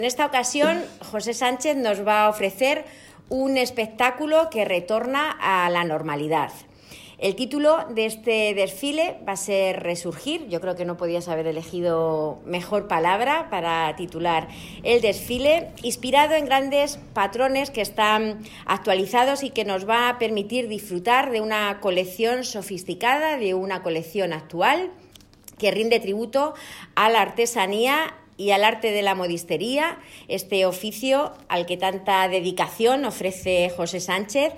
En esta ocasión, José Sánchez nos va a ofrecer un espectáculo que retorna a la normalidad. El título de este desfile va a ser Resurgir. Yo creo que no podías haber elegido mejor palabra para titular el desfile, inspirado en grandes patrones que están actualizados y que nos va a permitir disfrutar de una colección sofisticada, de una colección actual que rinde tributo a la artesanía y al arte de la modistería, este oficio al que tanta dedicación ofrece José Sánchez